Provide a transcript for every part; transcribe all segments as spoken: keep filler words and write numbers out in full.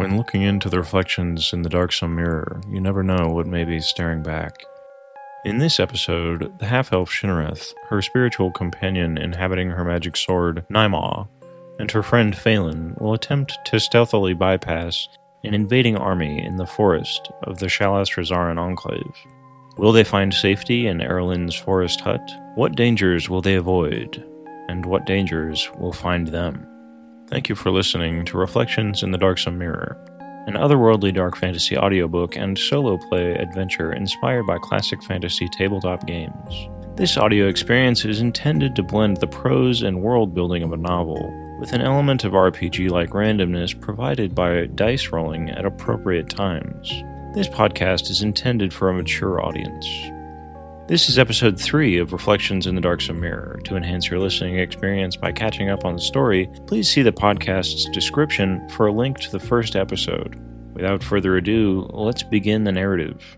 When looking into the reflections in the darksome mirror, you never know what may be staring back. In this episode, the half-elf Shinareth, her spiritual companion inhabiting her magic sword, Naimaw, and her friend Phelan will attempt to stealthily bypass an invading army in the forest of the Shalastrazarran Enclave. Will they find safety in Erlin's forest hut? What dangers will they avoid? And what dangers will find them? Thank you for listening to Reflections in the Darksome Mirror, an otherworldly dark fantasy audiobook and solo play adventure inspired by classic fantasy tabletop games. This audio experience is intended to blend the prose and world building of a novel with an element of R P G-like randomness provided by dice rolling at appropriate times. This podcast is intended for a mature audience. This is episode three of Reflections in the Darksome Mirror. To enhance your listening experience by catching up on the story, please see the podcast's description for a link to the first episode. Without further ado, let's begin the narrative.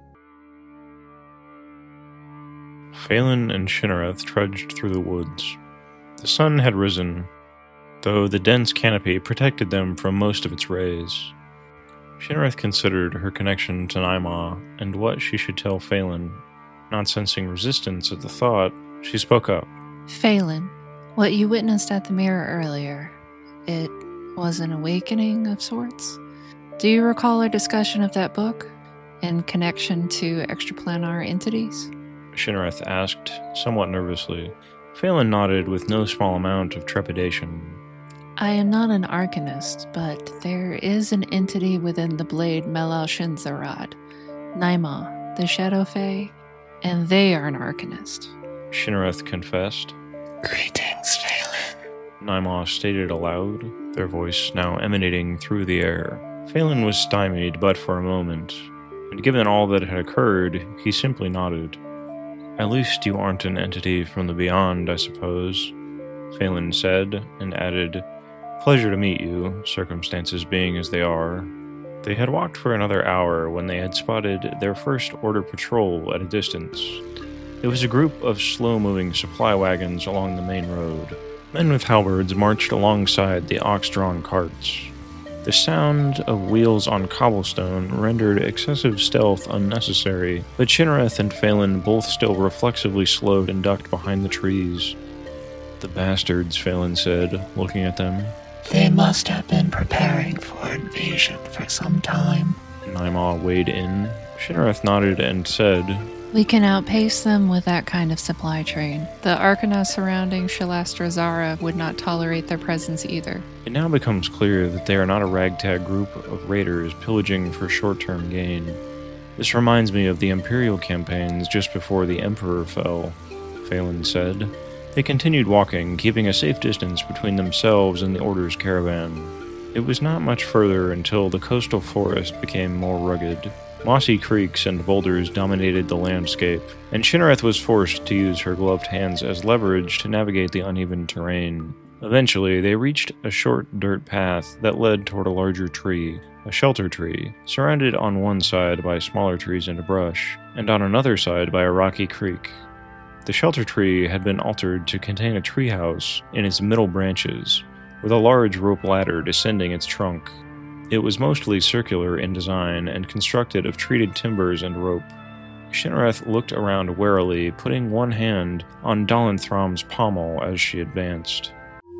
Phelan and Shinareth trudged through the woods. The sun had risen, though the dense canopy protected them from most of its rays. Shinareth considered her connection to Naimaw and what she should tell Phelan. Not sensing resistance at the thought, she spoke up. Phelan, what you witnessed at the mirror earlier, it was an awakening of sorts? Do you recall our discussion of that book in connection to extraplanar entities? Shinareth asked, somewhat nervously. Phelan nodded with no small amount of trepidation. I am not an arcanist, but there is an entity within the blade Melal Shinzarad, Naimaw, the Shadow Fae, and they are an arcanist. Shinareth confessed. Greetings, Phelan. Naimaw stated aloud, their voice now emanating through the air. Phelan was stymied but for a moment, and given all that had occurred, he simply nodded. At least you aren't an entity from the beyond, I suppose, Phelan said, and added, Pleasure to meet you, circumstances being as they are. They had walked for another hour when they had spotted their first order patrol at a distance. It was a group of slow-moving supply wagons along the main road. Men with halberds marched alongside the ox-drawn carts. The sound of wheels on cobblestone rendered excessive stealth unnecessary, but Shinareth and Phelan both still reflexively slowed and ducked behind the trees. The bastards, Phelan said, looking at them. They must have been preparing for invasion for some time. Naimaw weighed in. Shinareth nodded and said, We can outpace them with that kind of supply train. The Arcana surrounding Shalastrazarra would not tolerate their presence either. It now becomes clear that they are not a ragtag group of raiders pillaging for short-term gain. This reminds me of the Imperial campaigns just before the Emperor fell, Phelan said. They continued walking, keeping a safe distance between themselves and the Order's caravan. It was not much further until the coastal forest became more rugged. Mossy creeks and boulders dominated the landscape, and Shinareth was forced to use her gloved hands as leverage to navigate the uneven terrain. Eventually, they reached a short dirt path that led toward a larger tree, a shelter tree, surrounded on one side by smaller trees and brush, and on another side by a rocky creek. The shelter tree had been altered to contain a treehouse in its middle branches, with a large rope ladder descending its trunk. It was mostly circular in design and constructed of treated timbers and rope. Shinareth looked around warily, putting one hand on Dalenthram's pommel as she advanced.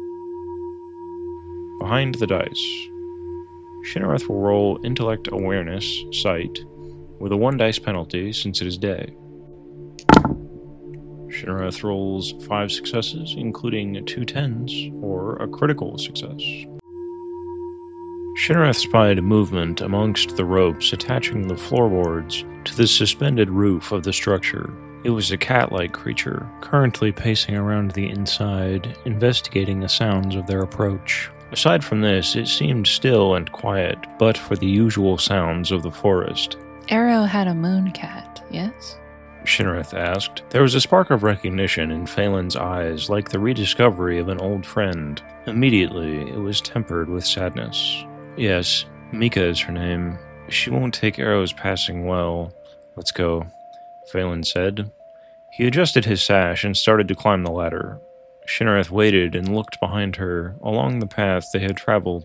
Behind the dice. Shinareth will roll Intellect Awareness, Sight, with a one dice penalty since it is day. Shinareth rolls five successes, including two tens, or a critical success. Shinareth spied movement amongst the ropes attaching the floorboards to the suspended roof of the structure. It was a cat-like creature, currently pacing around the inside, investigating the sounds of their approach. Aside from this, it seemed still and quiet, but for the usual sounds of the forest. Arrow had a moon cat, yes? Shinareth asked. There was a spark of recognition in Phelan's eyes, like the rediscovery of an old friend. Immediately, it was tempered with sadness. Yes, Mika is her name. She won't take arrows passing well. Let's go, Phelan said. He adjusted his sash and started to climb the ladder. Shinareth waited and looked behind her, along the path they had traveled.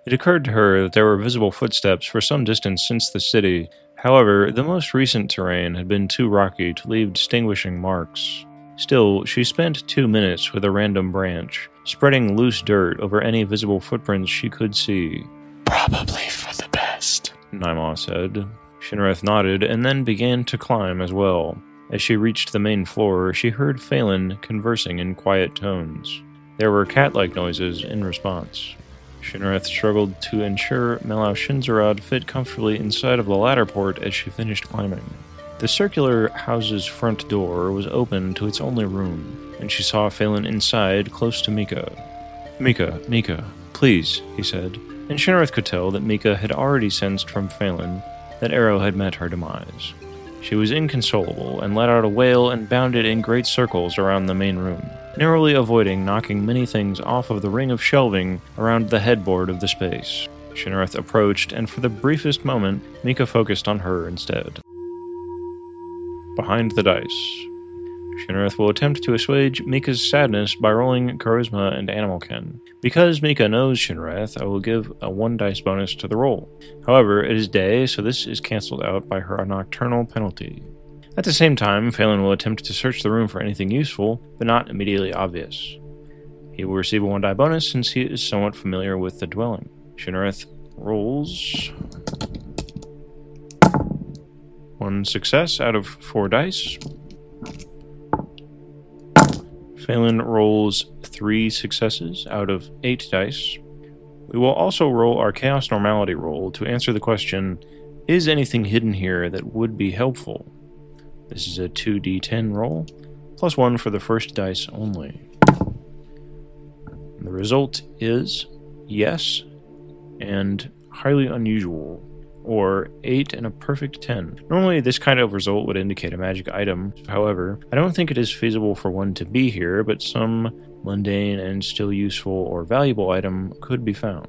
It occurred to her that there were visible footsteps for some distance since the city. However, the most recent terrain had been too rocky to leave distinguishing marks. Still, she spent two minutes with a random branch, spreading loose dirt over any visible footprints she could see. Probably for the best, Naima said. Shinareth nodded and then began to climb as well. As she reached the main floor, she heard Phelan conversing in quiet tones. There were cat-like noises in response. Shinareth struggled to ensure Melau Shinzarad fit comfortably inside of the ladder port as she finished climbing. The circular house's front door was open to its only room, and she saw Phelan inside, close to Mika. Mika, Mika, please, he said, and Shinareth could tell that Mika had already sensed from Phelan that Arrow had met her demise. She was inconsolable and let out a wail and bounded in great circles around the main room, narrowly avoiding knocking many things off of the ring of shelving around the headboard of the space. Shinareth approached, and for the briefest moment, Mika focused on her instead. Behind the dice. Shinareth will attempt to assuage Mika's sadness by rolling Charisma and Animal Ken. Because Mika knows Shinareth, I will give a one dice bonus to the roll. However, it is day, so this is cancelled out by her nocturnal penalty. At the same time, Phelan will attempt to search the room for anything useful, but not immediately obvious. He will receive a one die bonus since he is somewhat familiar with the dwelling. Shinareth rolls one success out of four dice. Phelan rolls three successes out of eight dice. We will also roll our Chaos Normality roll to answer the question, is anything hidden here that would be helpful? This is a two d ten roll, plus one for the first dice only. The result is yes, and highly unusual, or eight and a perfect ten. Normally this kind of result would indicate a magic item. However, I don't think it is feasible for one to be here, but some mundane and still useful or valuable item could be found.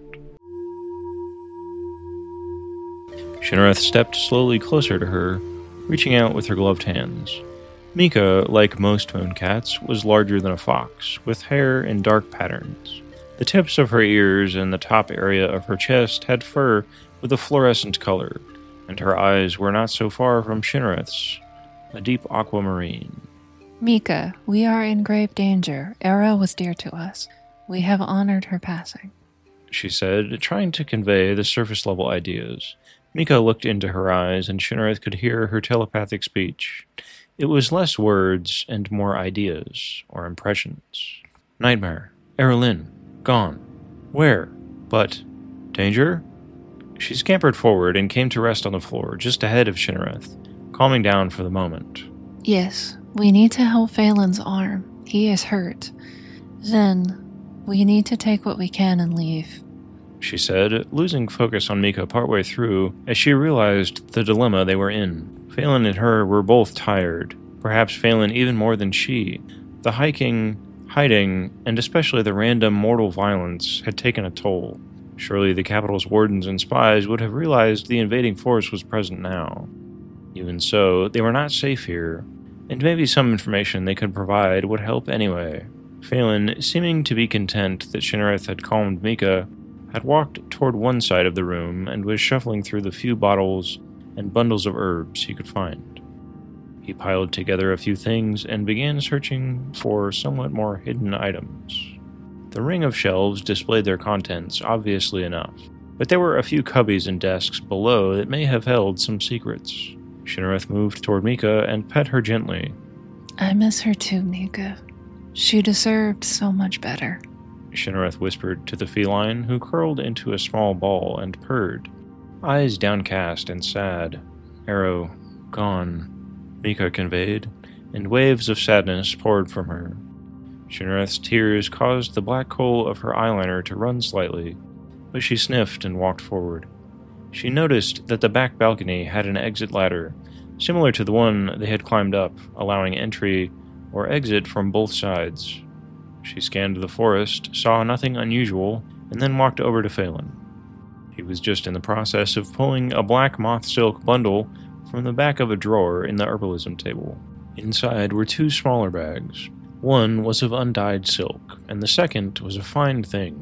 Shinareth stepped slowly closer to her, reaching out with her gloved hands. Mika, like most moon cats, was larger than a fox, with hair in dark patterns. The tips of her ears and the top area of her chest had fur with a fluorescent color, and her eyes were not so far from Shinareth's, a deep aquamarine. Mika, we are in grave danger. Era was dear to us. We have honored her passing, she said, trying to convey the surface-level ideas. Mika looked into her eyes, and Shinareth could hear her telepathic speech. It was less words and more ideas, or impressions. Nightmare. Erlin. Gone. Where? But... danger? She scampered forward and came to rest on the floor just ahead of Shinareth, calming down for the moment. Yes, we need to help Phelan's arm. He is hurt. Then, we need to take what we can and leave, she said, losing focus on Mika partway through as she realized the dilemma they were in. Phelan and her were both tired, perhaps Phelan even more than she. The hiking, hiding, and especially the random mortal violence had taken a toll. Surely the capital's wardens and spies would have realized the invading force was present now. Even so, they were not safe here, and maybe some information they could provide would help anyway. Phelan, seeming to be content that Shinareth had calmed Mika, had walked toward one side of the room and was shuffling through the few bottles and bundles of herbs he could find. He piled together a few things and began searching for somewhat more hidden items. The ring of shelves displayed their contents obviously enough, but there were a few cubbies and desks below that may have held some secrets. Shinareth moved toward Mika and pet her gently. I miss her too, Mika. She deserved so much better, Shinareth whispered to the feline, who curled into a small ball and purred, eyes downcast and sad. Arrow, gone, Mika conveyed, and waves of sadness poured from her. Shinareth's tears caused the black coal of her eyeliner to run slightly, but she sniffed and walked forward. She noticed that the back balcony had an exit ladder, similar to the one they had climbed up, allowing entry or exit from both sides. She scanned the forest, saw nothing unusual, and then walked over to Phelan. He was just in the process of pulling a black moth silk bundle from the back of a drawer in the herbalism table. Inside were two smaller bags. One was of undyed silk, and the second was a fine thing,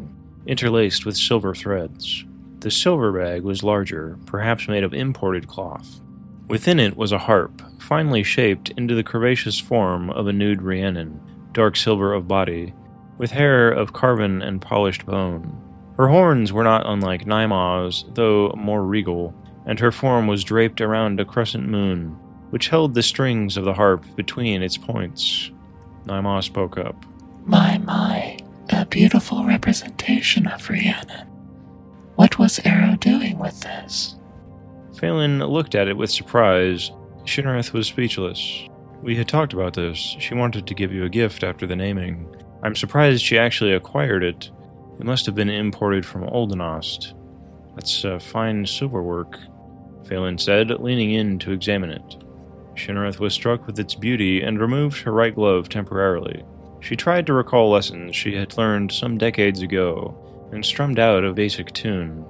interlaced with silver threads. The silver bag was larger, perhaps made of imported cloth. Within it was a harp, finely shaped into the curvaceous form of a nude Rhiannon, dark silver of body, with hair of carven and polished bone. Her horns were not unlike Naima's, though more regal, and her form was draped around a crescent moon, which held the strings of the harp between its points. Naima spoke up. My, my, a beautiful representation of Rhiannon. What was Arrow doing with this? Phelan looked at it with surprise. Shinareth was speechless. We had talked about this. She wanted to give you a gift after the naming. I'm surprised she actually acquired it. It must have been imported from Oldenost. That's uh, fine silverwork, Phelan said, leaning in to examine it. Shinareth was struck with its beauty and removed her right glove temporarily. She tried to recall lessons she had learned some decades ago and strummed out a basic tune.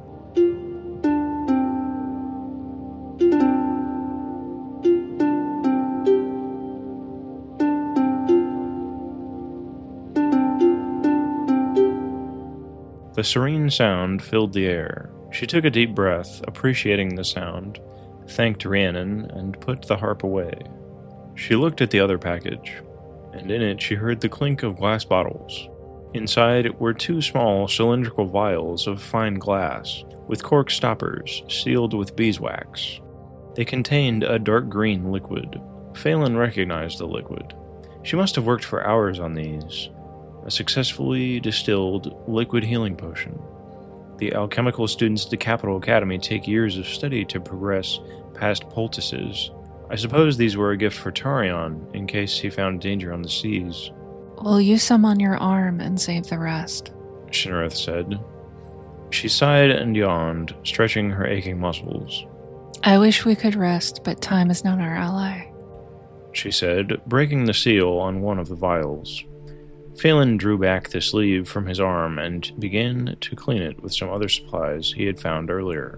The serene sound filled the air. She took a deep breath, appreciating the sound, thanked Rhiannon, and put the harp away. She looked at the other package, and in it she heard the clink of glass bottles. Inside were two small cylindrical vials of fine glass, with cork stoppers sealed with beeswax. They contained a dark green liquid. Phelan recognized the liquid. She must have worked for hours on these. A successfully distilled liquid healing potion. The alchemical students at the Capital Academy take years of study to progress past poultices. I suppose these were a gift for Tarion, in case he found danger on the seas. We'll use some on your arm and save the rest, Shinareth said. She sighed and yawned, stretching her aching muscles. I wish we could rest, but time is not our ally, she said, breaking the seal on one of the vials. Phelan drew back the sleeve from his arm and began to clean it with some other supplies he had found earlier.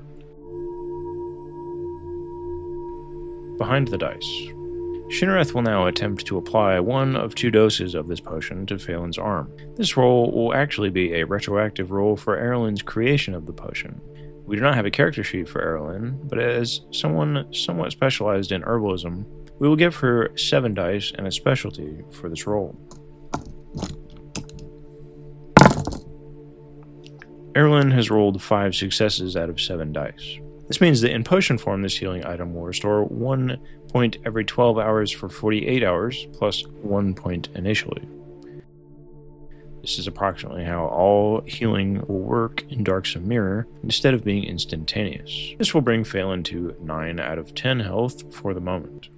Behind the dice. Shinareth will now attempt to apply one of two doses of this potion to Phelan's arm. This roll will actually be a retroactive roll for Erlin's creation of the potion. We do not have a character sheet for Erlin, but as someone somewhat specialized in herbalism, we will give her seven dice and a specialty for this roll. Erlin has rolled five successes out of seven dice. This means that in potion form, this healing item will restore one point every twelve hours for forty-eight hours, plus one point initially. This is approximately how all healing will work in Darksome Mirror, instead of being instantaneous. This will bring Phelan to nine out of ten health for the moment.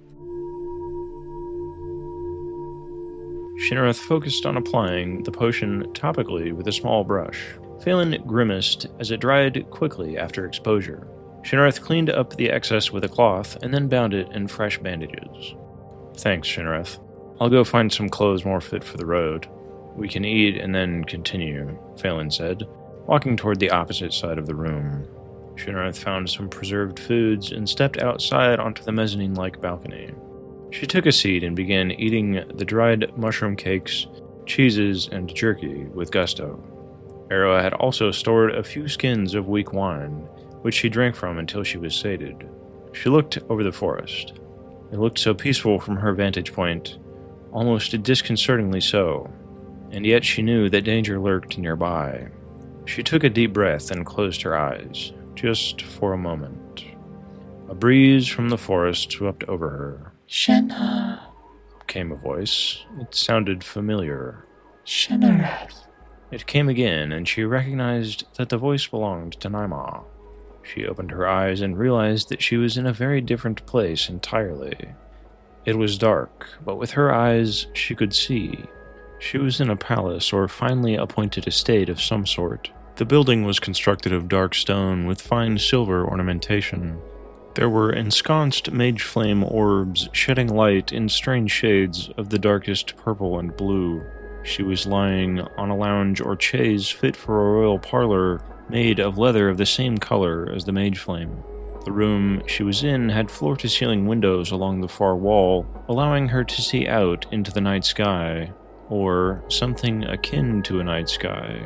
Shinareth focused on applying the potion topically with a small brush. Phelan grimaced as it dried quickly after exposure. Shinareth cleaned up the excess with a cloth and then bound it in fresh bandages. Thanks, Shinareth. I'll go find some clothes more fit for the road. We can eat and then continue, Phelan said, walking toward the opposite side of the room. Shinareth found some preserved foods and stepped outside onto the mezzanine-like balcony. She took a seat and began eating the dried mushroom cakes, cheeses, and jerky with gusto. Arrow had also stored a few skins of weak wine, which she drank from until she was sated. She looked over the forest. It looked so peaceful from her vantage point, almost disconcertingly so, and yet she knew that danger lurked nearby. She took a deep breath and closed her eyes, just for a moment. A breeze from the forest swept over her. Shinna, came a voice. It sounded familiar. Shinareth. It came again, and she recognized that the voice belonged to Naima. She opened her eyes and realized that she was in a very different place entirely. It was dark, but with her eyes she could see. She was in a palace or finely appointed estate of some sort. The building was constructed of dark stone with fine silver ornamentation. There were ensconced mage flame orbs shedding light in strange shades of the darkest purple and blue. She was lying on a lounge or chaise fit for a royal parlor made of leather of the same color as the mage flame. The room she was in had floor-to-ceiling windows along the far wall, allowing her to see out into the night sky, or something akin to a night sky.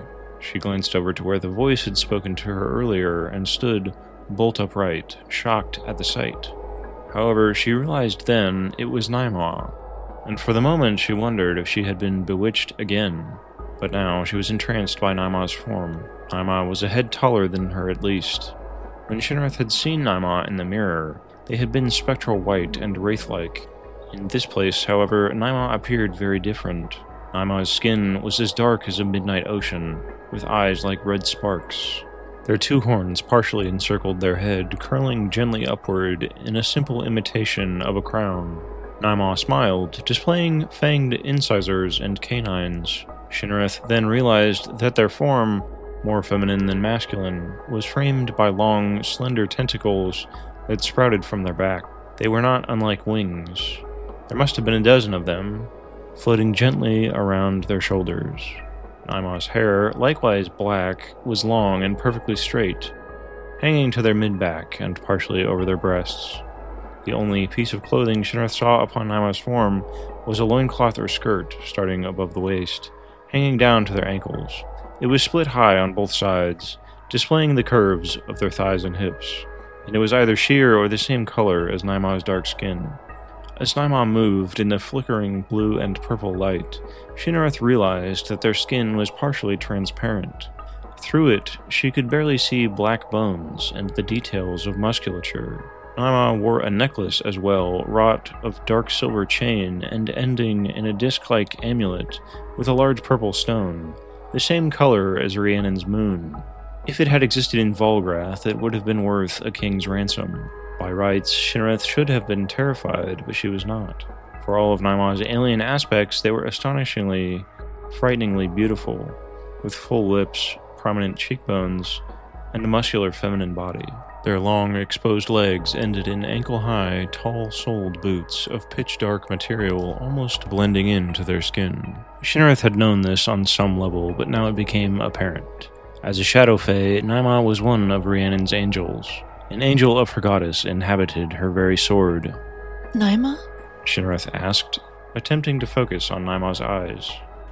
She glanced over to where the voice had spoken to her earlier and stood bolt upright, shocked at the sight. However, she realized then it was Naima, and for the moment she wondered if she had been bewitched again. But now she was entranced by Naima's form. Naima was a head taller than her at least. When Shinareth had seen Naima in the mirror, they had been spectral white and wraith-like. In this place, however, Naima appeared very different. Naima's skin was as dark as a midnight ocean, with eyes like red sparks. Their two horns partially encircled their head, curling gently upward in a simple imitation of a crown. Naima smiled, displaying fanged incisors and canines. Shinareth then realized that their form, more feminine than masculine, was framed by long, slender tentacles that sprouted from their back. They were not unlike wings. There must have been a dozen of them, floating gently around their shoulders. Naima's hair, likewise black, was long and perfectly straight, hanging to their mid-back and partially over their breasts. The only piece of clothing Shinareth saw upon Naima's form was a loincloth or skirt, starting above the waist, hanging down to their ankles. It was split high on both sides, displaying the curves of their thighs and hips, and it was either sheer or the same color as Naima's dark skin. As Naima moved in the flickering blue and purple light, Shinareth realized that their skin was partially transparent. Through it, she could barely see black bones and the details of musculature. Naima wore a necklace as well, wrought of dark silver chain and ending in a disc-like amulet with a large purple stone, the same color as Rhiannon's moon. If it had existed in Volgrath, it would have been worth a king's ransom. By rights, Shinareth should have been terrified, but she was not. For all of Naima's alien aspects, they were astonishingly, frighteningly beautiful, with full lips, prominent cheekbones, and a muscular feminine body. Their long, exposed legs ended in ankle-high, tall-soled boots of pitch-dark material almost blending into their skin. Shinareth had known this on some level, but now it became apparent. As a shadow fae, Naima was one of Rhiannon's angels. An angel of her goddess inhabited her very sword. Naima? Shinareth asked, attempting to focus on Naima's eyes.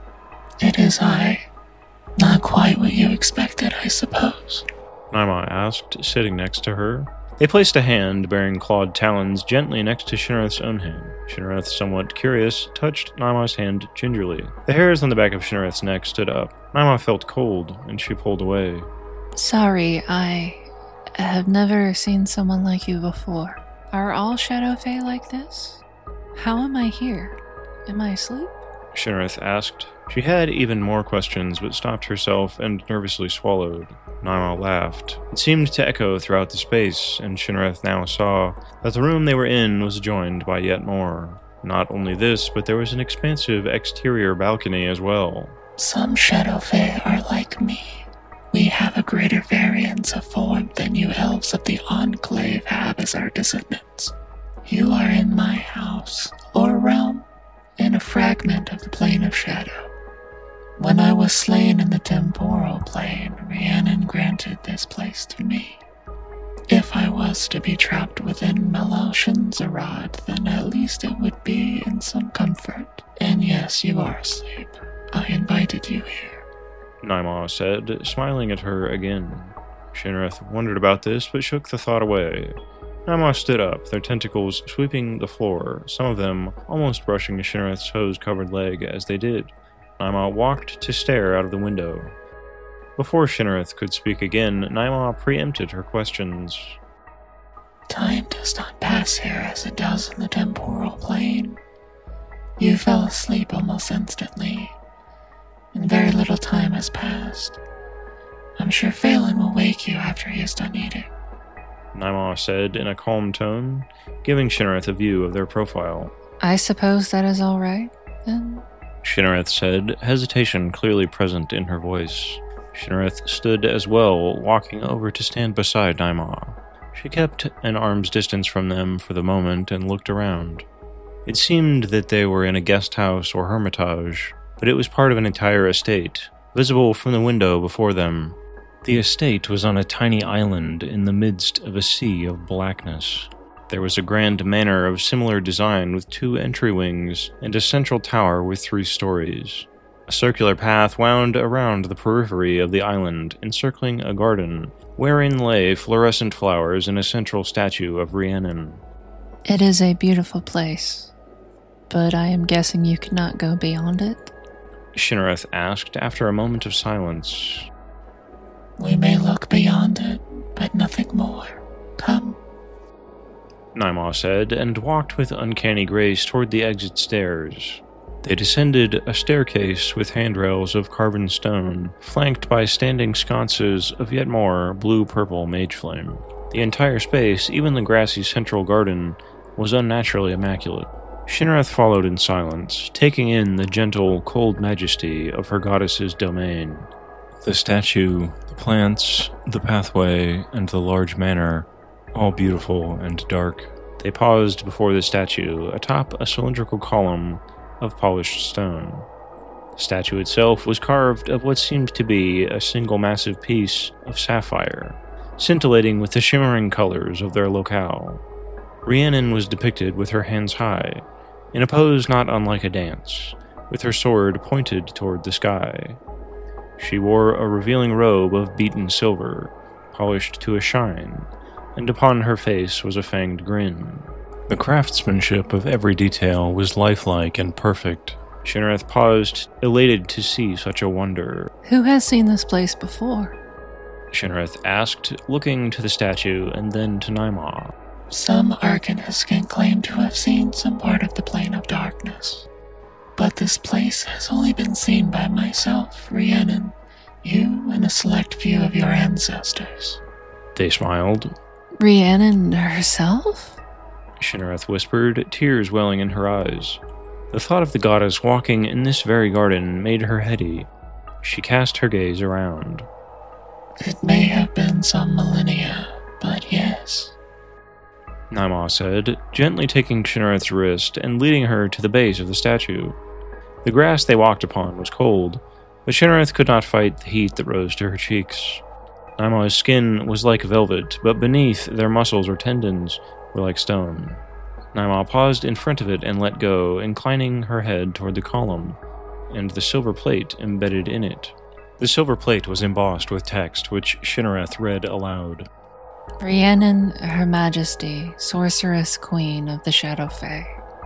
It is I. Not quite what you expected, I suppose. Naima asked, sitting next to her. They placed a hand bearing clawed talons gently next to Shinareth's own hand. Shinareth, somewhat curious, touched Naima's hand gingerly. The hairs on the back of Shinareth's neck stood up. Naima felt cold, and she pulled away. Sorry, I have never seen someone like you before. Are all Shadow Fae like this? How am I here? Am I asleep? Shinareth asked. She had even more questions, but stopped herself and nervously swallowed. Naima laughed. It seemed to echo throughout the space, and Shinareth now saw that the room they were in was joined by yet more. Not only this, but there was an expansive exterior balcony as well. Some Shadow Fae are like me. We have a greater variance of form than you elves of the Enclave have as our descendants. You are in my house, or realm, in a fragment of the plane of shadow. When I was slain in the temporal plane, Rhiannon granted this place to me. If I was to be trapped within Meloshan Zarad, then at least it would be in some comfort. And yes, you are asleep. I invited you here. Naima said, smiling at her again. Shinareth wondered about this, but shook the thought away. Naima stood up, their tentacles sweeping the floor, some of them almost brushing Shinareth's hose-covered leg as they did. Naima walked to stare out of the window. Before Shinareth could speak again, Naima preempted her questions. Time does not pass here as it does in the temporal plane. You fell asleep almost instantly, and very little time has passed. I'm sure Phelan will wake you after he is done eating. Naima said in a calm tone, giving Shinareth a view of their profile. I suppose that is all right, then? Shinareth said, hesitation clearly present in her voice. Shinareth stood as well, walking over to stand beside Naima. She kept an arm's distance from them for the moment and looked around. It seemed that they were in a guest house or hermitage, but it was part of an entire estate, visible from the window before them. The estate was on a tiny island in the midst of a sea of blackness. There was a grand manor of similar design with two entry wings and a central tower with three stories. A circular path wound around the periphery of the island, encircling a garden, wherein lay fluorescent flowers and a central statue of Rhiannon. It is a beautiful place, but I am guessing you cannot go beyond it? Shinareth asked after a moment of silence. We may look beyond it, but nothing more. Come. Naima said, and walked with uncanny grace toward the exit stairs. They descended a staircase with handrails of carven stone, flanked by standing sconces of yet more blue-purple mage flame. The entire space, even the grassy central garden, was unnaturally immaculate. Shinareth followed in silence, taking in the gentle, cold majesty of her goddess's domain. The statue, the plants, the pathway, and the large manor, all beautiful and dark. They paused before the statue, atop a cylindrical column of polished stone. The statue itself was carved of what seemed to be a single massive piece of sapphire, scintillating with the shimmering colors of their locale. Rhiannon was depicted with her hands high, in a pose not unlike a dance, with her sword pointed toward the sky. She wore a revealing robe of beaten silver, polished to a shine, and upon her face was a fanged grin. The craftsmanship of every detail was lifelike and perfect. Shinareth paused, elated to see such a wonder. Who has seen this place before? Shinareth asked, looking to the statue and then to Naima. Some arcanists can claim to have seen some part of the plane of darkness. But this place has only been seen by myself, Rhiannon, you, and a select few of your ancestors. They smiled. Rhiannon herself? Shinareth whispered, tears welling in her eyes. The thought of the goddess walking in this very garden made her heady. She cast her gaze around. It may have been some millennia, but yes. Naima said, gently taking Shinareth's wrist and leading her to the base of the statue. The grass they walked upon was cold, but Shinareth could not fight the heat that rose to her cheeks. Naima's skin was like velvet, but beneath their muscles or tendons were like stone. Naima paused in front of it and let go, inclining her head toward the column, and the silver plate embedded in it. The silver plate was embossed with text, which Shinareth read aloud. Rhiannon, Her Majesty, Sorceress Queen of the Shadow Fae.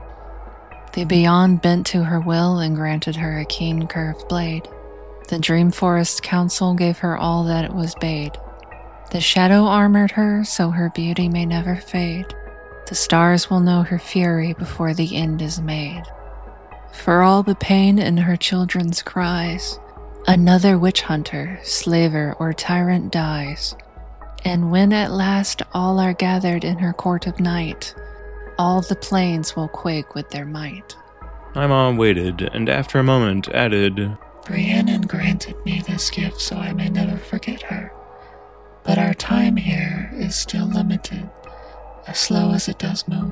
The Beyond bent to her will and granted her a keen curved blade. The Dream Forest Council gave her all that it was bade. The shadow armored her so her beauty may never fade. The stars will know her fury before the end is made. For all the pain in her children's cries, another witch hunter, slaver, or tyrant dies. And when at last all are gathered in her court of night, all the plains will quake with their might. Naima waited, and after a moment added, Rhiannon granted me this gift so I may never forget her. But our time here is still limited, as slow as it does move.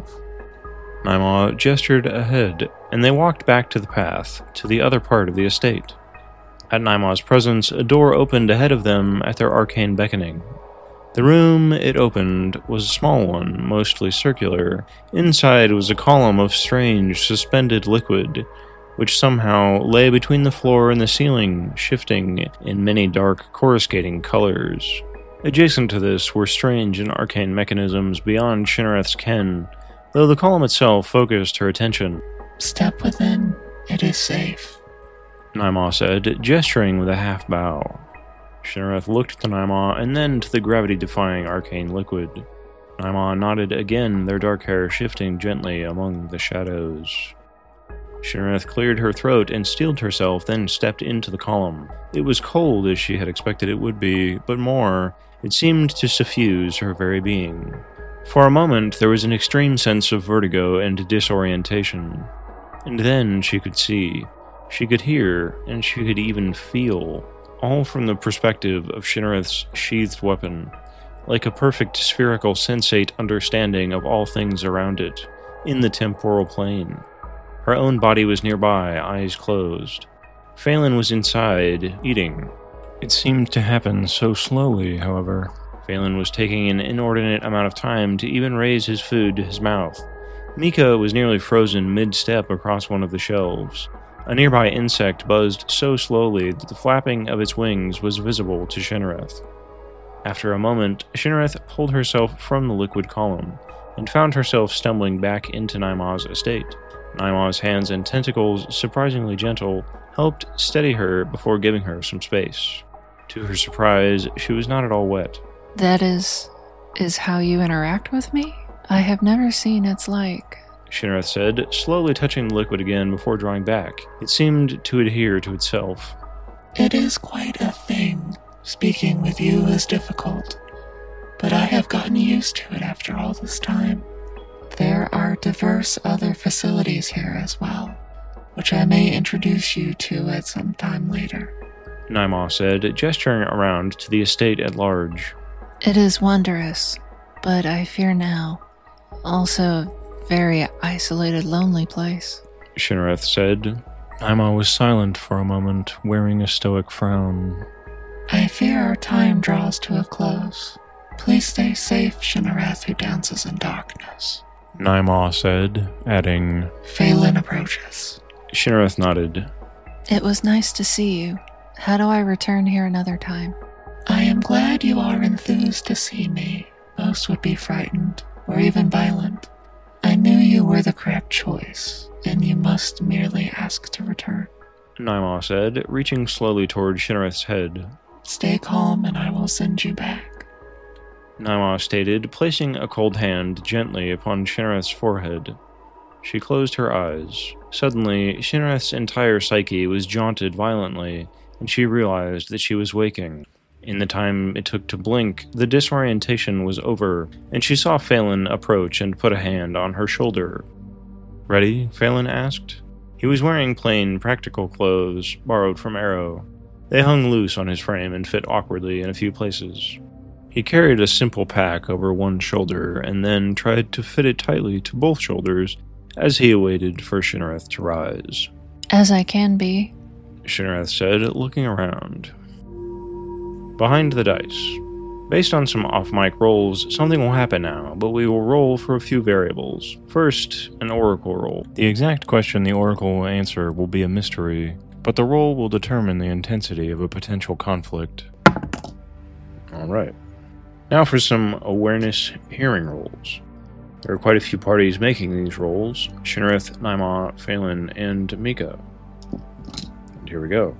Naima gestured ahead, and they walked back to the path, to the other part of the estate. At Naima's presence, a door opened ahead of them at their arcane beckoning. The room it opened was a small one, mostly circular. Inside was a column of strange, suspended liquid, which somehow lay between the floor and the ceiling, shifting in many dark, coruscating colors. Adjacent to this were strange and arcane mechanisms beyond Shinareth's ken, though the column itself focused her attention. Step within, it is safe, Naima said, gesturing with a half-bow. Shinareth looked to Naima and then to the gravity-defying arcane liquid. Naima nodded again, their dark hair shifting gently among the shadows. Shinareth cleared her throat and steeled herself, then stepped into the column. It was cold as she had expected it would be, but more, it seemed to suffuse her very being. For a moment, there was an extreme sense of vertigo and disorientation. And then she could see, she could hear, and she could even feel, all from the perspective of Shinareth's sheathed weapon, like a perfect spherical sensate understanding of all things around it, in the temporal plane. Her own body was nearby, eyes closed. Phelan was inside, eating. It seemed to happen so slowly, however. Phelan was taking an inordinate amount of time to even raise his food to his mouth. Mika was nearly frozen mid-step across one of the shelves. A nearby insect buzzed so slowly that the flapping of its wings was visible to Shinareth. After a moment, Shinareth pulled herself from the liquid column and found herself stumbling back into Naima's estate. Naima's hands and tentacles, surprisingly gentle, helped steady her before giving her some space. To her surprise, she was not at all wet. That is... is how you interact with me? I have never seen its like. Shinareth said, slowly touching the liquid again before drawing back. It seemed to adhere to itself. It is quite a thing. Speaking with you is difficult, but I have gotten used to it after all this time. There are diverse other facilities here as well, which I may introduce you to at some time later. Naima said, gesturing around to the estate at large. It is wondrous, but I fear now. Also a very isolated, lonely place. Shinareth said. Naima was silent for a moment, wearing a stoic frown. I fear our time draws to a close. Please stay safe, Shinareth who dances in darkness. Naima said, adding, Phelan approaches. Shinareth nodded. It was nice to see you. How do I return here another time? I am glad you are enthused to see me. Most would be frightened, or even violent. I knew you were the correct choice, and you must merely ask to return. Naima said, reaching slowly toward Shinareth's head. Stay calm and I will send you back. Naima stated, placing a cold hand gently upon Shinareth's forehead. She closed her eyes. Suddenly, Shinareth's entire psyche was jaunted violently, and she realized that she was waking. In the time it took to blink, the disorientation was over, and she saw Phelan approach and put a hand on her shoulder. Ready? Phelan asked. He was wearing plain, practical clothes, borrowed from Arrow. They hung loose on his frame and fit awkwardly in a few places. He carried a simple pack over one shoulder and then tried to fit it tightly to both shoulders as he awaited for Shinareth to rise. As I can be, Shinareth said, looking around. Behind the dice. Based on some off-mic rolls, something will happen now, but we will roll for a few variables. First, an oracle roll. The exact question the oracle will answer will be a mystery, but the roll will determine the intensity of a potential conflict. Alright. Now for some awareness hearing rolls. There are quite a few parties making these rolls. Shinareth, Naima, Phelan, and Mika. And here we go.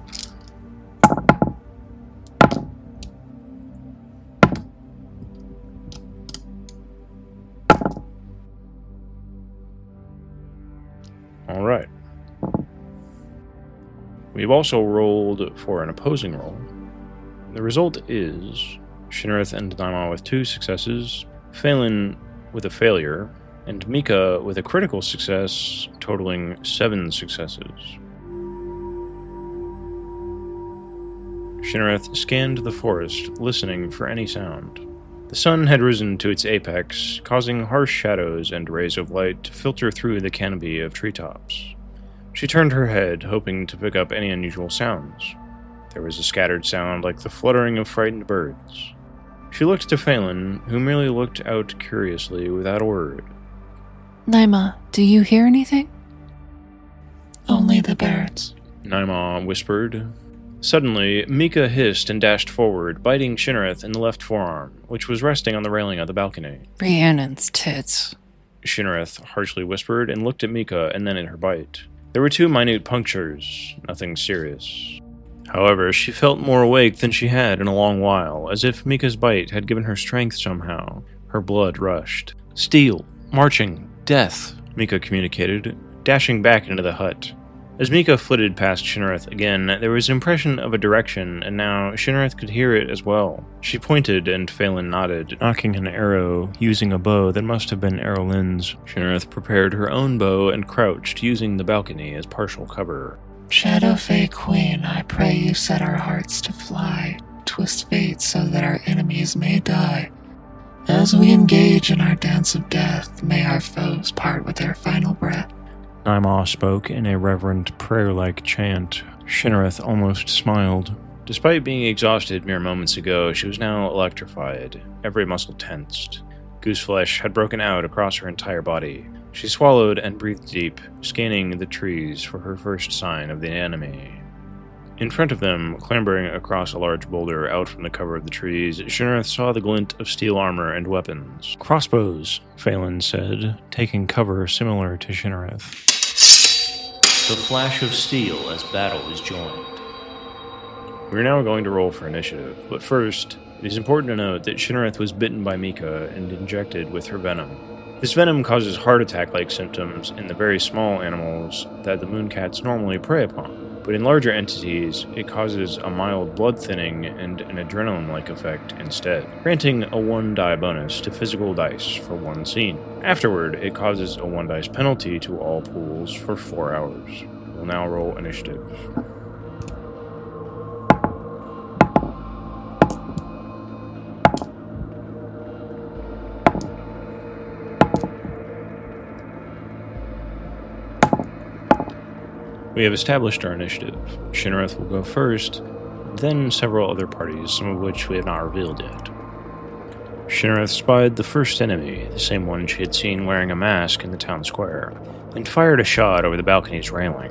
Alright. We've also rolled for an opposing roll. The result is Shinareth and Naima with two successes, Phelan with a failure, and Mika with a critical success, totaling seven successes. Shinareth scanned the forest, listening for any sound. The sun had risen to its apex, causing harsh shadows and rays of light to filter through the canopy of treetops. She turned her head, hoping to pick up any unusual sounds. There was a scattered sound like the fluttering of frightened birds. She looked to Phelan, who merely looked out curiously without a word. Naima, do you hear anything? Only the birds. Naima whispered. Suddenly, Mika hissed and dashed forward, biting Shinareth in the left forearm, which was resting on the railing of the balcony. Rhiannon's tits. Shinareth harshly whispered and looked at Mika and then at her bite. There were two minute punctures, nothing serious. However, she felt more awake than she had in a long while, as if Mika's bite had given her strength somehow. Her blood rushed. Steel, marching, death, Mika communicated, dashing back into the hut. As Mika flitted past Shinareth again, there was an impression of a direction, and now Shinareth could hear it as well. She pointed, and Phelan nodded, knocking an arrow, using a bow that must have been Arrowlin's. Shinareth prepared her own bow and crouched, using the balcony as partial cover. Shadow Fae Queen, I pray you set our hearts to fly, twist fate so that our enemies may die. As we engage in our dance of death, may our foes part with their final breath. Naima spoke in a reverent, prayer-like chant. Shinareth almost smiled. Despite being exhausted mere moments ago, she was now electrified, every muscle tensed. Gooseflesh had broken out across her entire body. She swallowed and breathed deep, scanning the trees for her first sign of the enemy. In front of them, clambering across a large boulder out from the cover of the trees, Shinareth saw the glint of steel armor and weapons. "Crossbows," Phelan said, taking cover similar to Shinareth. The flash of steel as battle is joined. We're now going to roll for initiative, but first, it is important to note that Shinareth was bitten by Mika and injected with her venom. This venom causes heart attack-like symptoms in the very small animals that the mooncats normally prey upon, but in larger entities, it causes a mild blood thinning and an adrenaline-like effect instead, granting a one die bonus to physical dice for one scene. Afterward, it causes a one dice penalty to all pools for four hours. We'll now roll initiative. We have established our initiative. Shinareth will go first, then several other parties, some of which we have not revealed yet. Shinareth spied the first enemy, the same one she had seen wearing a mask in the town square, and fired a shot over the balcony's railing.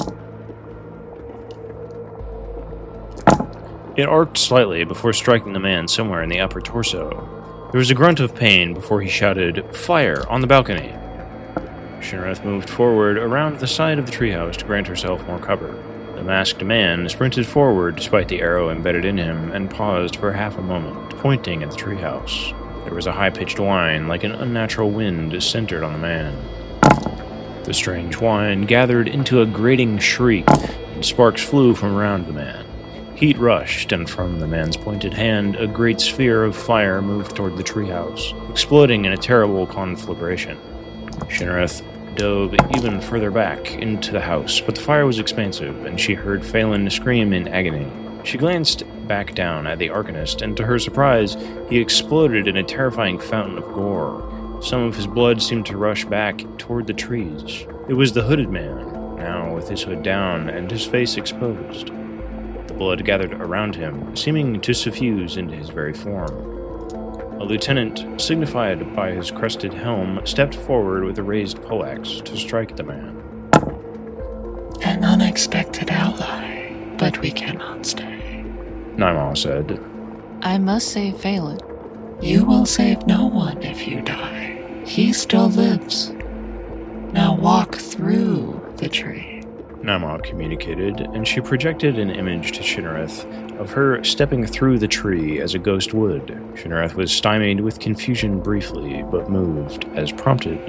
It arced slightly before striking the man somewhere in the upper torso. There was a grunt of pain before he shouted, "Fire! On the balcony!" Shinareth moved forward around the side of the treehouse to grant herself more cover. The masked man sprinted forward despite the arrow embedded in him and paused for half a moment, pointing at the treehouse. There was a high-pitched whine like an unnatural wind centered on the man. The strange whine gathered into a grating shriek, and sparks flew from around the man. Heat rushed, and from the man's pointed hand, a great sphere of fire moved toward the treehouse, exploding in a terrible conflagration. Shinareth dove even further back into the house, but the fire was expansive, and she heard Phelan scream in agony. She glanced back down at the Arcanist, and to her surprise, he exploded in a terrifying fountain of gore. Some of his blood seemed to rush back toward the trees. It was the hooded man, now with his hood down and his face exposed. The blood gathered around him, seeming to suffuse into his very form. A lieutenant, signified by his crested helm, stepped forward with a raised poleaxe to strike the man. An unexpected ally, but we cannot stay, Naimal said. I must save Phelan. You will save no one if you die. He still lives. Now walk through the tree. Naimal communicated, and she projected an image to Shinareth of her stepping through the tree as a ghost would. Shinareth was stymied with confusion briefly, but moved as prompted.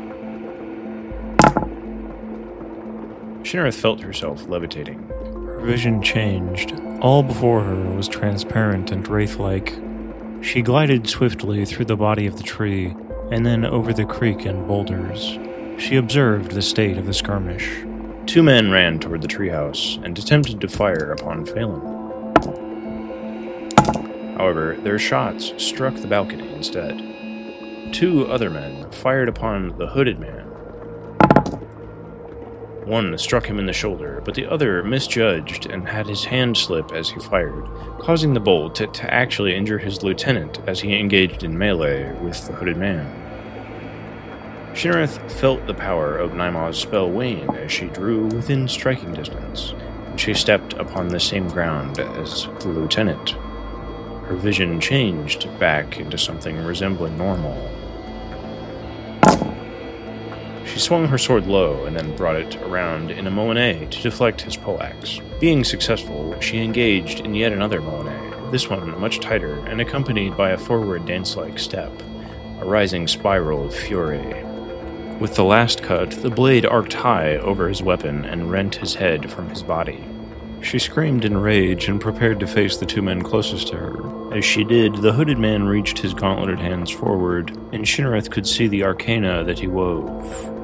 Shinareth felt herself levitating. Her vision changed. All before her was transparent and wraith-like. She glided swiftly through the body of the tree, and then over the creek and boulders. She observed the state of the skirmish. Two men ran toward the treehouse and attempted to fire upon Phelan. However, their shots struck the balcony instead. Two other men fired upon the hooded man. One struck him in the shoulder, but the other misjudged and had his hand slip as he fired, causing the bolt to, to actually injure his lieutenant as he engaged in melee with the hooded man. Shinareth felt the power of Naimal's spell wane as she drew within striking distance, and she stepped upon the same ground as the lieutenant. Her vision changed back into something resembling normal. She swung her sword low and then brought it around in a moine to deflect his poleaxe. Being successful, she engaged in yet another moine, this one much tighter and accompanied by a forward dance-like step, a rising spiral of fury. With the last cut, the blade arced high over his weapon and rent his head from his body. She screamed in rage and prepared to face the two men closest to her. As she did, the hooded man reached his gauntleted hands forward, and Shinareth could see the arcana that he wove.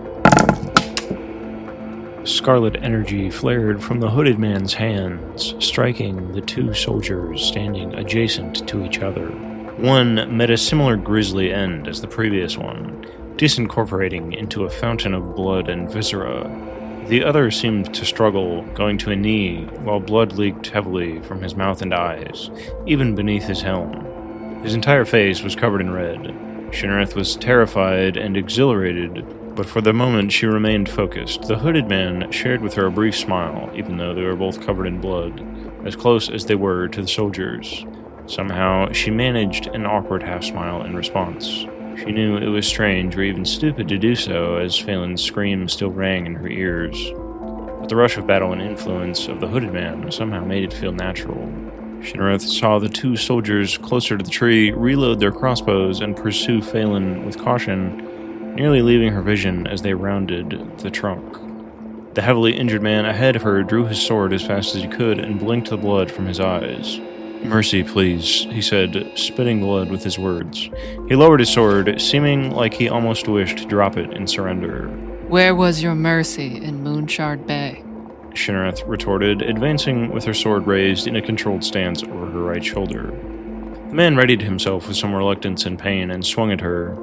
Scarlet energy flared from the hooded man's hands, striking the two soldiers standing adjacent to each other. One met a similar grisly end as the previous one, disincorporating into a fountain of blood and viscera. The other seemed to struggle, going to a knee, while blood leaked heavily from his mouth and eyes, even beneath his helm. His entire face was covered in red. Shinareth was terrified and exhilarated, But for the moment, she remained focused. The hooded man shared with her a brief smile, even though they were both covered in blood, as close as they were to the soldiers. Somehow, she managed an awkward half-smile in response. She knew it was strange or even stupid to do so, as Phelan's scream still rang in her ears. But the rush of battle and influence of the hooded man somehow made it feel natural. Shinareth saw the two soldiers closer to the tree reload their crossbows and pursue Phelan with caution, nearly leaving her vision as they rounded the trunk. The heavily injured man ahead of her drew his sword as fast as he could and blinked the blood from his eyes. "Mercy, please," he said, spitting blood with his words. He lowered his sword, seeming like he almost wished to drop it in surrender. "Where was your mercy in Moonshard Bay?" Shinareth retorted, advancing with her sword raised in a controlled stance over her right shoulder. The man readied himself with some reluctance and pain and swung at her.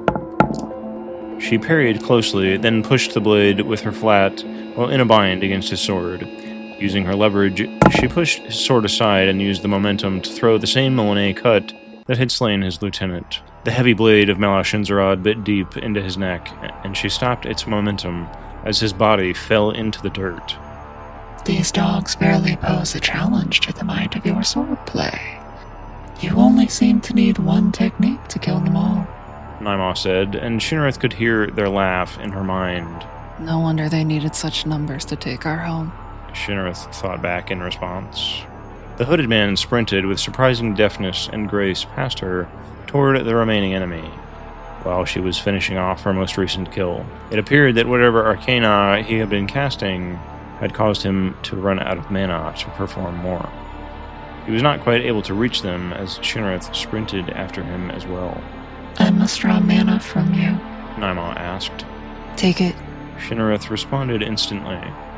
She parried closely, then pushed the blade with her flat while in a bind against his sword. Using her leverage, she pushed his sword aside and used the momentum to throw the same Monet cut that had slain his lieutenant. The heavy blade of Malal Shinzarad bit deep into his neck, and she stopped its momentum as his body fell into the dirt. These dogs barely pose a challenge to the might of your swordplay. You only seem to need one technique to kill them all, Naima said, and Shinareth could hear their laugh in her mind. No wonder they needed such numbers to take our home. Shinareth thought back in response. The hooded man sprinted with surprising deftness and grace past her toward the remaining enemy, while she was finishing off her most recent kill. It appeared that whatever arcana he had been casting had caused him to run out of mana to perform more. He was not quite able to reach them as Shinareth sprinted after him as well. I must draw mana from you, Naima asked. Take it. Shinareth responded instantly.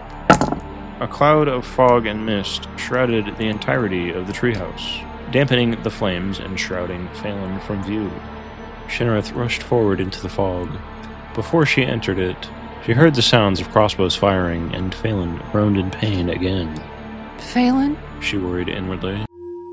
A cloud of fog and mist shrouded the entirety of the treehouse, dampening the flames and shrouding Phelan from view. Shinareth rushed forward into the fog. Before she entered it, she heard the sounds of crossbows firing, and Phelan groaned in pain again. Phelan? She worried inwardly.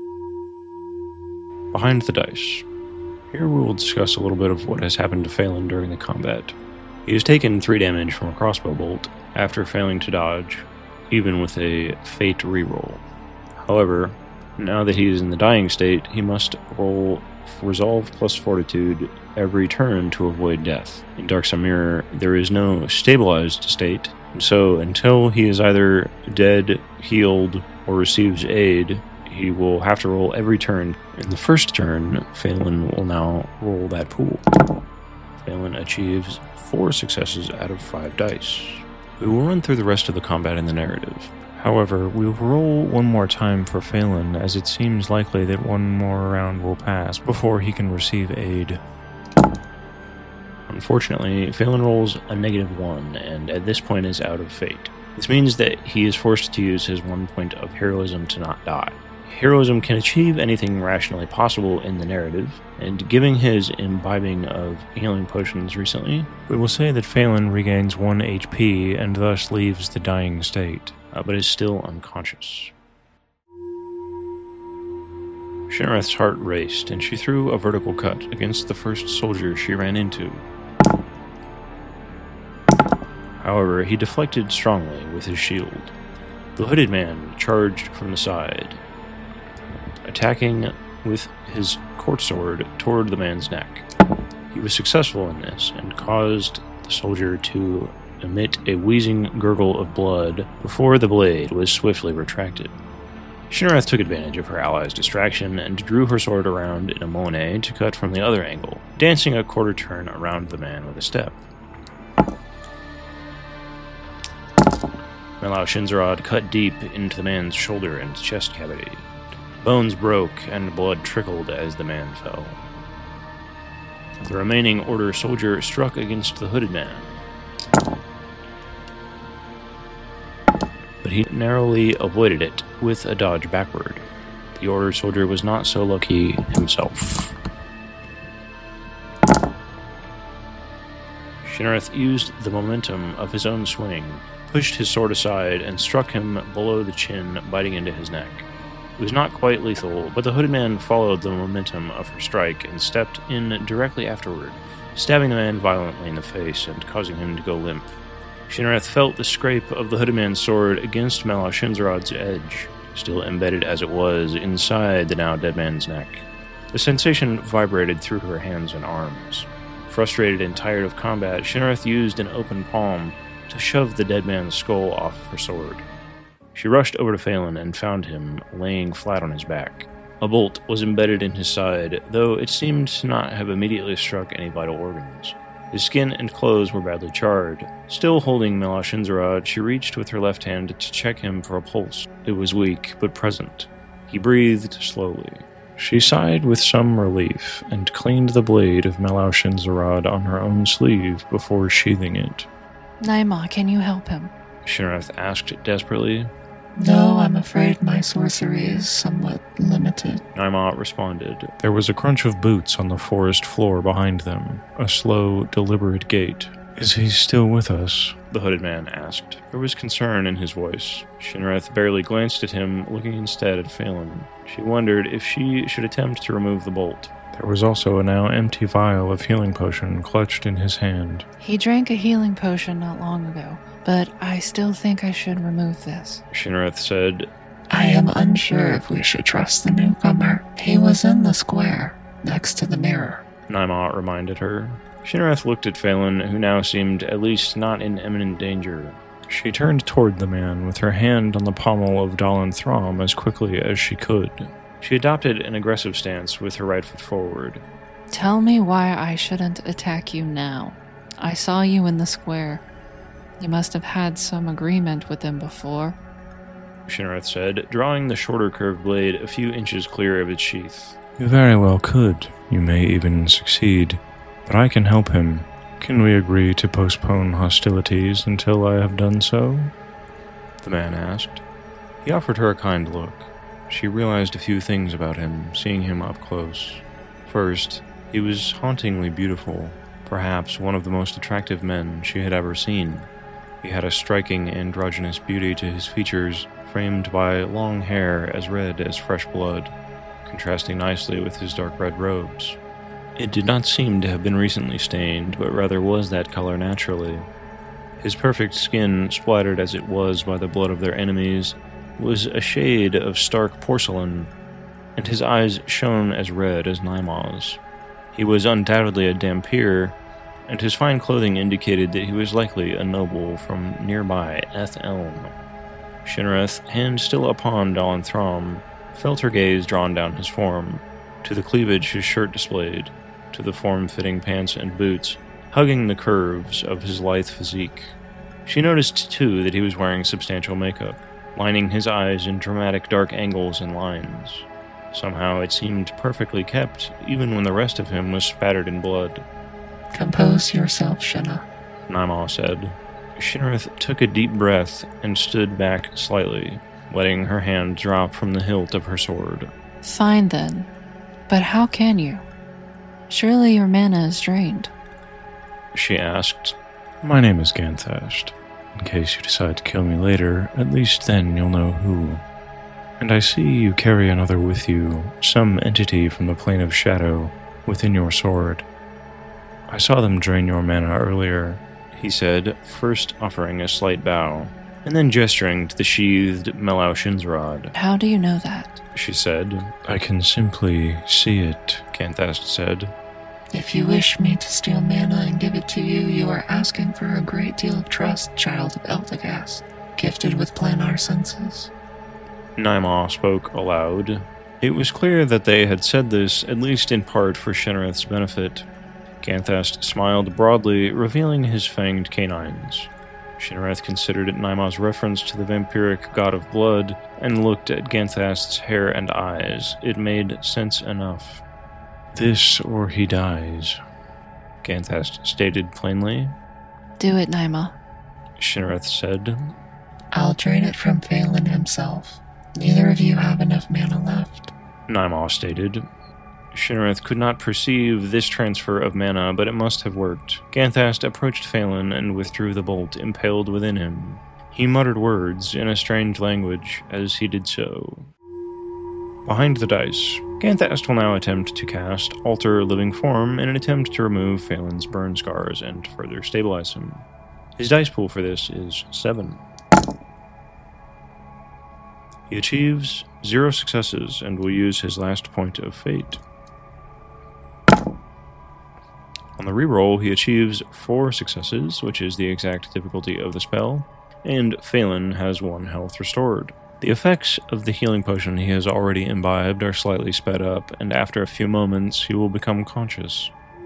Behind the dice. Here we will discuss a little bit of what has happened to Phelan during the combat. He has taken three damage from a crossbow bolt after failing to dodge, even with a fate reroll. However, now that he is in the dying state, he must roll Resolve plus Fortitude every turn to avoid death. In Darksome Mirror, there is no stabilized state, and so until he is either dead, healed, or receives aid, he will have to roll every turn. In the first turn, Phelan will now roll that pool. Phelan achieves four successes out of five dice. We will run through the rest of the combat in the narrative. However, we will roll one more time for Phelan, as it seems likely that one more round will pass before he can receive aid. Unfortunately, Phelan rolls a negative one, and at this point is out of fate. This means that he is forced to use his one point of heroism to not die. Heroism can achieve anything rationally possible in the narrative, and given his imbibing of healing potions recently, we will say that Phelan regains one H P and thus leaves the dying state, uh, but is still unconscious. Shinareth's heart raced, and she threw a vertical cut against the first soldier she ran into. However, he deflected strongly with his shield. The hooded man charged from the side, attacking with his court sword toward the man's neck. He was successful in this and caused the soldier to emit a wheezing gurgle of blood before the blade was swiftly retracted. Shinareth took advantage of her ally's distraction and drew her sword around in a monet to cut from the other angle, dancing a quarter turn around the man with a step. Malal Shinzarad cut deep into the man's shoulder and chest cavity. Bones broke and blood trickled as the man fell. The remaining Order soldier struck against the hooded man, but he narrowly avoided it with a dodge backward. The Order soldier was not so lucky himself. Shinareth used the momentum of his own swing, pushed his sword aside, and struck him below the chin, biting into his neck. It was not quite lethal, but the hooded man followed the momentum of her strike and stepped in directly afterward, stabbing the man violently in the face and causing him to go limp. Shinareth felt the scrape of the hooded man's sword against Mellow Shinzarad's edge, still embedded as it was inside the now dead man's neck. The sensation vibrated through her hands and arms. Frustrated and tired of combat, Shinareth used an open palm to shove the dead man's skull off her sword. She rushed over to Phelan and found him laying flat on his back. A bolt was embedded in his side, though it seemed to not have immediately struck any vital organs. His skin and clothes were badly charred. Still holding Mellow Shinzarad, she reached with her left hand to check him for a pulse. It was weak, but present. He breathed slowly. She sighed with some relief and cleaned the blade of Mellow Shinzarad on her own sleeve before sheathing it. Naima, can you help him? Shinareth asked desperately. No, I'm afraid my sorcery is somewhat limited. Naima responded. There was a crunch of boots on the forest floor behind them, a slow, deliberate gait. Is he still with us? The hooded man asked. There was concern in his voice. Shinareth barely glanced at him, looking instead at Phelan. She wondered if she should attempt to remove the bolt. There was also a now empty vial of healing potion clutched in his hand. He drank a healing potion not long ago, but I still think I should remove this. Shinareth said, I am unsure if we should trust the newcomer. He was in the square, next to the mirror. Naima reminded her. Shinareth looked at Phelan, who now seemed at least not in imminent danger. She turned toward the man with her hand on the pommel of Dalen Throm as quickly as she could. She adopted an aggressive stance with her right foot forward. Tell me why I shouldn't attack you now. I saw you in the square. You must have had some agreement with them before. Shinareth said, drawing the shorter curved blade a few inches clear of its sheath. You very well could. You may even succeed. But I can help him. Can we agree to postpone hostilities until I have done so? The man asked. He offered her a kind look. She realized a few things about him, seeing him up close. First, he was hauntingly beautiful, perhaps one of the most attractive men she had ever seen. He had a striking androgynous beauty to his features, framed by long hair as red as fresh blood, contrasting nicely with his dark red robes. It did not seem to have been recently stained, but rather was that color naturally. His perfect skin, splattered as it was by the blood of their enemies, was a shade of stark porcelain, and his eyes shone as red as Naima's. He was undoubtedly a Dhampir, and his fine clothing indicated that he was likely a noble from nearby Eth Elm. Shinareth, hand still upon Dalen Throm, felt her gaze drawn down his form, to the cleavage his shirt displayed, to the form-fitting pants and boots, hugging the curves of his lithe physique. She noticed, too, that he was wearing substantial makeup, lining his eyes in dramatic dark angles and lines. Somehow it seemed perfectly kept, even when the rest of him was spattered in blood. Compose yourself, Shinna, Naima said. Shinareth took a deep breath and stood back slightly, letting her hand drop from the hilt of her sword. Fine then. But how can you? Surely your mana is drained. She asked. My name is Ganthasht. In case you decide to kill me later, at least then you'll know who. And I see you carry another with you, some entity from the plane of shadow, within your sword. I saw them drain your mana earlier, he said, first offering a slight bow, and then gesturing to the sheathed Mellow Shinzarad. How do you know that? She said. I can simply see it, Ganthasht said. If you wish me to steal mana and give it to you, you are asking for a great deal of trust, child of Eldeghast, gifted with planar senses. Naima spoke aloud. It was clear that they had said this, at least in part, for Shinareth's benefit. Ganthasht smiled broadly, revealing his fanged canines. Shinareth considered Naima's reference to the vampiric god of blood, and looked at Ganthast's hair and eyes. It made sense enough. This or he dies, Ganthasht stated plainly. Do it, Naima, Shinareth said. I'll drain it from Phelan himself. Neither of you have enough mana left, Naima stated. Shinareth could not perceive this transfer of mana, but it must have worked. Ganthasht approached Phelan and withdrew the bolt impaled within him. He muttered words in a strange language as he did so. Behind the dice, Ganthast will now attempt to cast Alter Living Form in an attempt to remove Phelan's burn scars and further stabilize him. His dice pool for this is seven. He achieves zero successes and will use his last point of fate. On the reroll, he achieves four successes, which is the exact difficulty of the spell, and Phelan has one health restored. The effects of the healing potion he has already imbibed are slightly sped up, and after a few moments he will become conscious.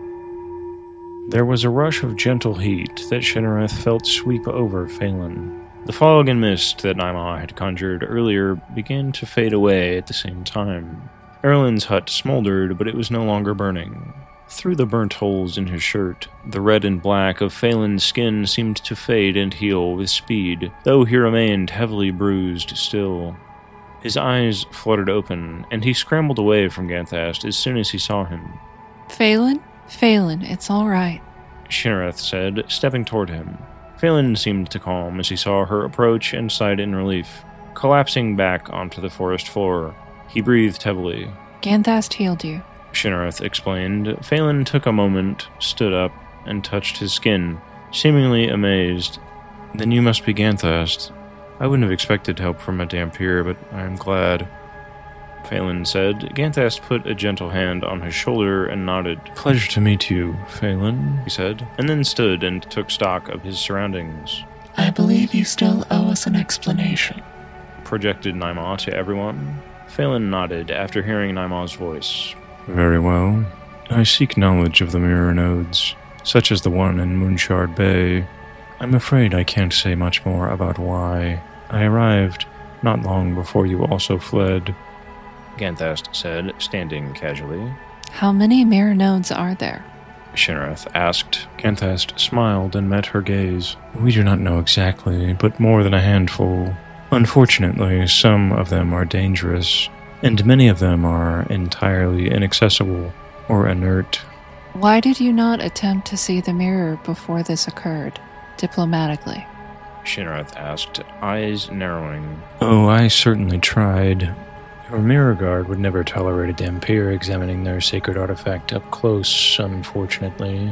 There was a rush of gentle heat that Shinareth felt sweep over Phelan. The fog and mist that Naima had conjured earlier began to fade away at the same time. Erlin's hut smoldered, but it was no longer burning. Through the burnt holes in his shirt, the red and black of Phelan's skin seemed to fade and heal with speed, though he remained heavily bruised still. His eyes fluttered open, and he scrambled away from Ganthast as soon as he saw him. Phelan? Phelan, it's all right, Shinareth said, stepping toward him. Phelan seemed to calm as he saw her approach and sighed in relief. Collapsing back onto the forest floor, he breathed heavily. Ganthast healed you, Shinareth explained. Phelan took a moment, stood up, and touched his skin, seemingly amazed. Then you must be Ganthast. I wouldn't have expected help from a Dhampir, but I am glad, Phelan said. Ganthast put a gentle hand on his shoulder and nodded. Pleasure to meet you, Phelan, he said, and then stood and took stock of his surroundings. I believe you still owe us an explanation, projected Naima to everyone. Phelan nodded after hearing Naima's voice. Very well. I seek knowledge of the mirror nodes, such as the one in Moonshard Bay. I'm afraid I can't say much more about why. I arrived not long before you also fled, Ganthast said, standing casually. How many mirror nodes are there? Shinareth asked. Ganthast smiled and met her gaze. We do not know exactly, but more than a handful. Unfortunately, some of them are dangerous, and many of them are entirely inaccessible or inert. Why did you not attempt to see the mirror before this occurred, diplomatically? Shinareth asked, eyes narrowing. Oh, I certainly tried. Your mirror guard would never tolerate a Dhampir examining their sacred artifact up close, unfortunately,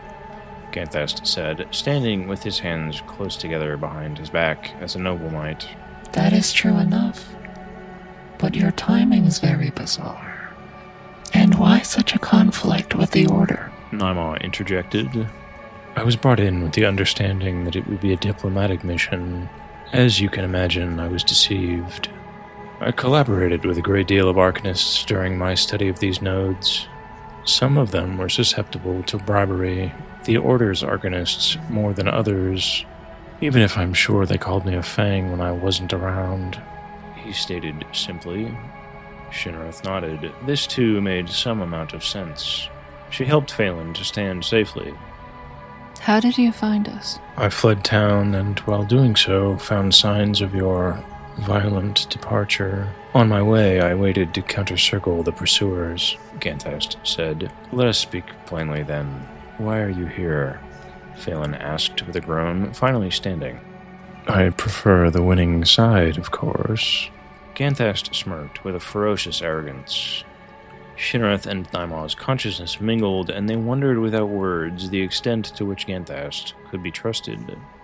Ganthast said, standing with his hands close together behind his back as a noble might. That is true enough. But your timing is very bizarre. And why such a conflict with the Order? Naima interjected. I was brought in with the understanding that it would be a diplomatic mission. As you can imagine, I was deceived. I collaborated with a great deal of Arcanists during my study of these nodes. Some of them were susceptible to bribery, the Order's Arcanists more than others, even if I'm sure they called me a Fang when I wasn't around, he stated simply. Shinareth nodded. This too made some amount of sense. She helped Phelan to stand safely. How did you find us? I fled town, and while doing so, found signs of your violent departure. On my way, I waited to counter-circle the pursuers, Ganthast said. Let us speak plainly then. Why are you here? Phelan asked with a groan, finally standing. I prefer the winning side, of course. Ganthast smirked with a ferocious arrogance. Shinareth and Naima's consciousness mingled, and they wondered without words the extent to which Ganthast could be trusted.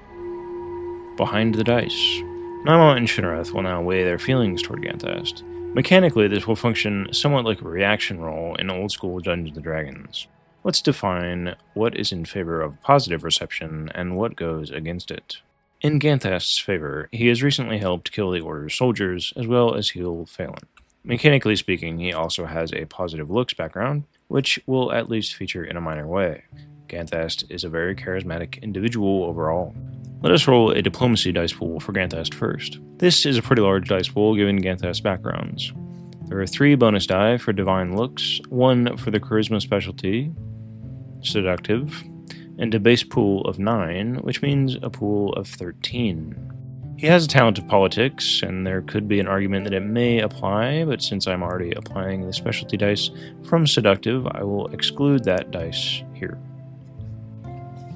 Behind the dice, Naima and Shinareth will now weigh their feelings toward Ganthast. Mechanically, this will function somewhat like a reaction roll in old-school Dungeons and Dragons. Let's define what is in favor of positive reception and what goes against it. In Ganthast's favor, he has recently helped kill the Order's soldiers, as well as heal Phelan. Mechanically speaking, he also has a positive looks background, which will at least feature in a minor way. Ganthast is a very charismatic individual overall. Let us roll a diplomacy dice pool for Ganthast first. This is a pretty large dice pool given Ganthast's backgrounds. There are three bonus die for divine looks, one for the charisma specialty, seductive, and a base pool of nine, which means a pool of thirteen. He has a talent of politics, and there could be an argument that it may apply, but since I'm already applying the specialty dice from seductive, I will exclude that dice here.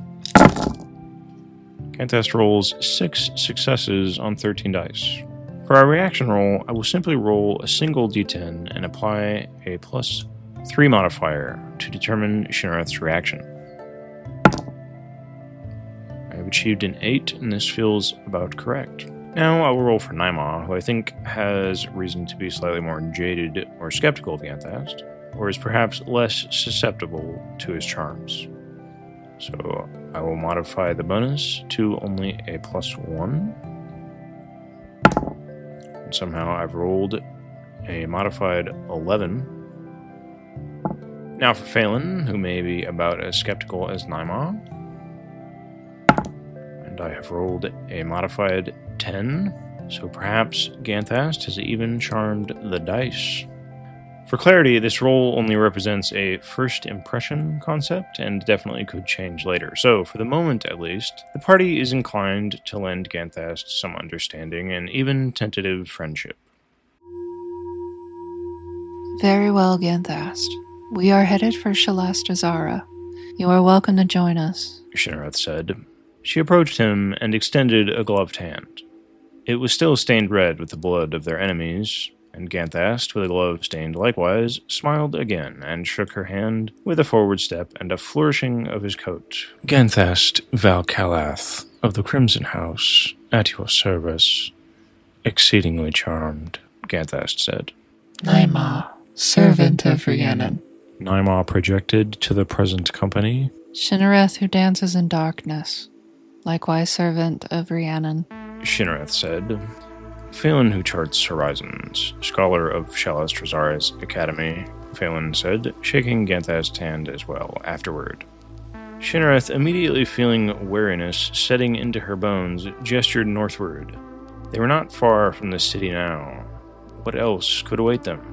Ganthast rolls six successes on thirteen dice. For our reaction roll, I will simply roll a single d ten and apply a plus three modifier to determine Shinareth's reaction. I have achieved an eight, and this feels about correct. Now I will roll for Naima, who I think has reason to be slightly more jaded or skeptical of Ganthast, or is perhaps less susceptible to his charms. So I will modify the bonus to only a plus one. And somehow I've rolled a modified eleven. Now for Phelan, who may be about as skeptical as Naima. And I have rolled a modified ten, so perhaps Ganthast has even charmed the dice. For clarity, this roll only represents a first impression concept and definitely could change later. So, for the moment at least, the party is inclined to lend Ganthast some understanding and even tentative friendship. Very well, Ganthast. We are headed for Shalastazara. You are welcome to join us, Shinareth said. She approached him and extended a gloved hand. It was still stained red with the blood of their enemies, and Ganthast, with a glove stained likewise, smiled again and shook her hand with a forward step and a flourishing of his coat. Ganthast Valcalath of the Crimson House, at your service. Exceedingly charmed, Ganthast said. Naima, servant of Rhiannon. Naima projected to the present company. Shinareth who dances in darkness, likewise servant of Rhiannon. Shinareth said. Phelan who charts horizons, scholar of Shalastazara's academy, Phelan said, shaking Ganthast's hand as well afterward. Shinareth, immediately feeling weariness setting into her bones, gestured northward. They were not far from the city now. What else could await them?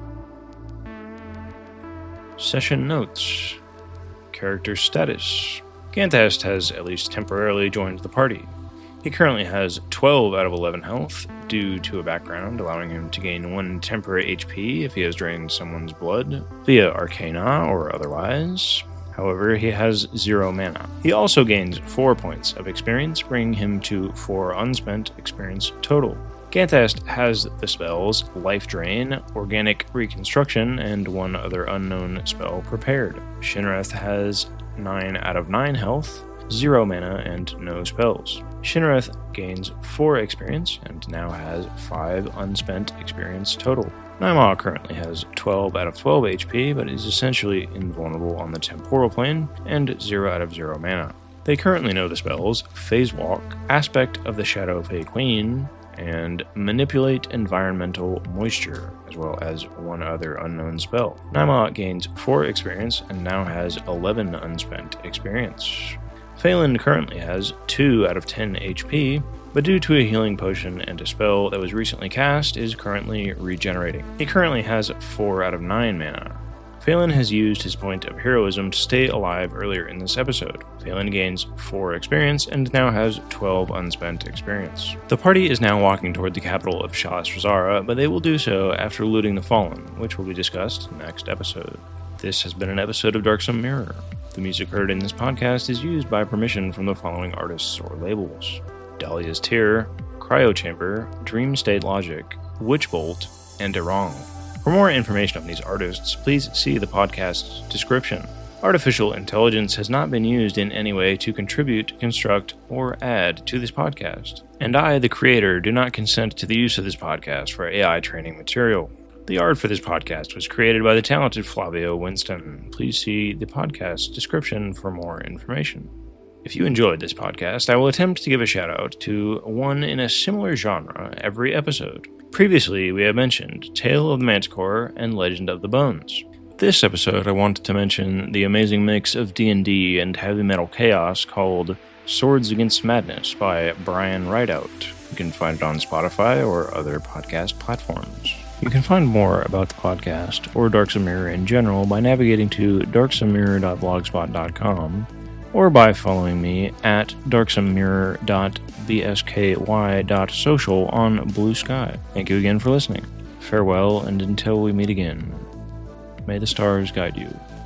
Session notes. Character status. Ganthast has at least temporarily joined the party. He currently has twelve out of eleven health, due to a background allowing him to gain one temporary H P if he has drained someone's blood, via Arcana or otherwise. However, he has zero mana. He also gains four points of experience, bringing him to four unspent experience total. Ganthast has the spells Life Drain, Organic Reconstruction, and one other unknown spell prepared. Shinareth has nine out of nine health, zero mana, and no spells. Shinareth gains four experience and now has five unspent experience total. Naima currently has twelve out of twelve H P, but is essentially invulnerable on the temporal plane, and zero out of zero mana. They currently know the spells Phase Walk, Aspect of the Shadow Fae Queen, and Manipulate Environmental Moisture, as well as one other unknown spell. Naima gains four experience and now has eleven unspent experience. Phelan currently has two out of ten H P, but due to a healing potion and a spell that was recently cast, is currently regenerating. He currently has four out of nine mana. Phelan has used his point of heroism to stay alive earlier in this episode. Phelan gains four experience and now has twelve unspent experience. The party is now walking toward the capital of Shalastazara, but they will do so after looting the Fallen, which will be discussed next episode. This has been an episode of Darksome Mirror. The music heard in this podcast is used by permission from the following artists or labels: Dahlia's Tear, Cryo Chamber, Dream State Logic, Witchbolt, and Erong. For more information on these artists, please see the podcast's description. Artificial intelligence has not been used in any way to contribute, construct, or add to this podcast. And I, the creator, do not consent to the use of this podcast for A I training material. The art for this podcast was created by the talented Flavio Winston. Please see the podcast description for more information. If you enjoyed this podcast, I will attempt to give a shout out to one in a similar genre every episode. Previously, we have mentioned Tale of the Manticore and Legend of the Bones. This episode, I wanted to mention the amazing mix of D and D and heavy metal chaos called Swords Against Madness by Brian Rideout. You can find it on Spotify or other podcast platforms. You can find more about the podcast or Darksome Mirror in general by navigating to darksome mirror dot blogspot dot com or by following me at darksome mirror dot b s k y dot social on Blue Sky. Thank you again for listening. Farewell, and until we meet again, may the stars guide you.